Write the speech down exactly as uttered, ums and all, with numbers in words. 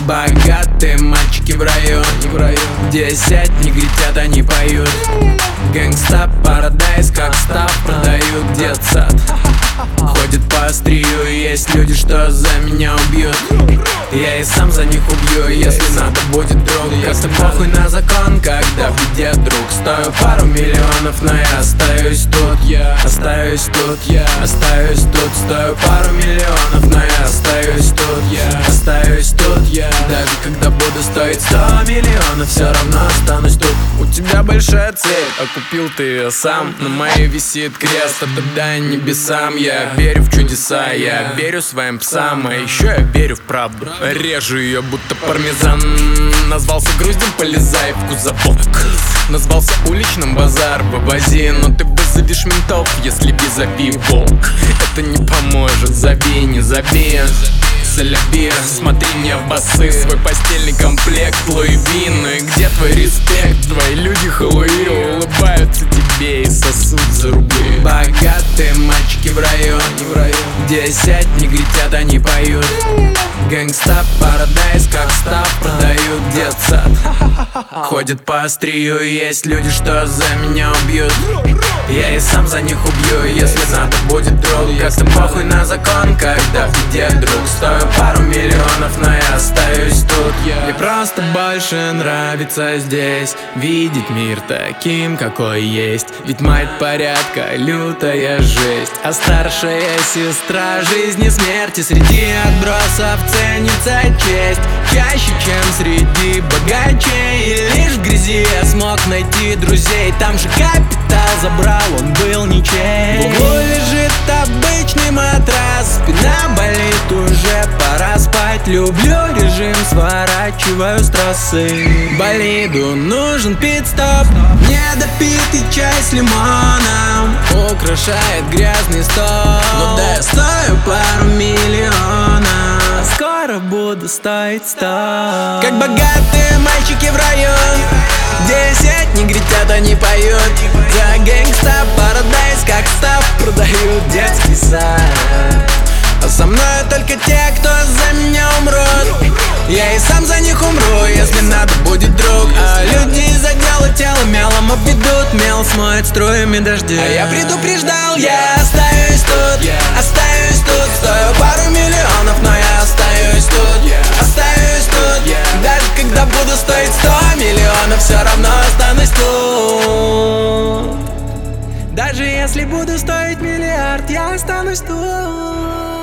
Богатые мальчики в районе, в районе, где сядь, негритят, они поют. Гэнгста Парадайз, как став, продают детсад. Ходит по острию, есть люди, что за меня убьют. Я и сам за них убью, если надо будет друг. Как-то похуй на закон, когда в беде друг. Стою пару миллионов, но я остаюсь тут. Я остаюсь тут, я остаюсь тут. Стою пару миллионов, но я остаюсь тут. Я остаюсь тут, я даже когда буду стоить сто миллионов, все равно останусь тут. У тебя большая цель, а купил ты ее сам. На моей висит крест, отдай небесам. Я верю в чудеса, я верю своим псам. А еще я верю в правду, режу ее будто пармезан. Назвался груздем, полезай в кузовок. Назвался уличным, базар вывози. Но ты вызовешь ментов, если визави волк. Это не поможет, забей, не забей. Салябир, смотри не в басы. Свой постельный комплект, Луи Ви. Ну и где твой респект? Твои люди Хэллоуи улыбаются тебе и сосут за рубли. Богатые мальчики в районе, в районе, где сядь, негритят, они поют. Гэнгста Парадайз, как став, продают детсад. Ходят по острию, есть люди, что за меня убьют. Я и сам за них убью, если надо будет друг. Как-то похуй на закон, когда в беде друг. Стою пару миллионов, но я остаюсь тут. Мне просто больше нравится здесь видеть мир таким, какой есть. Ведь мать порядка, лютая жесть, а старшая сестра жизни смерти. Среди отбросов ценится честь чаще, чем среди богачей. И лишь в грязи я смог найти друзей. Там же капитал забрал, он был ничей. В углу лежит обычный матрас, спина болит, уже пора спать. Люблю режим, сворачиваю с трассы. Болиду нужен пит-стоп, недопитый чай с лимоном украшает грязный стол. Ну да, я стою пару миллионов, скоро буду стоить сто. Как богатые мальчики в районе, где сеть, негритят, они поют. За Гэнгста Парадайз, как став, продают детский сад. А со мной только те, кто за меня умрут. Я и сам за них умру, если надо будет друг. А люди из-за дела тело мелом обведут. Мел смоет струями дождя. А я предупреждал, я остаюсь тут, остаюсь тут. Стою пару миллионов, но я остаюсь тут, остаюсь тут. Даже когда буду стоить сто миллионов, все равно останусь тут. Даже если буду стоить миллиард, я останусь тут.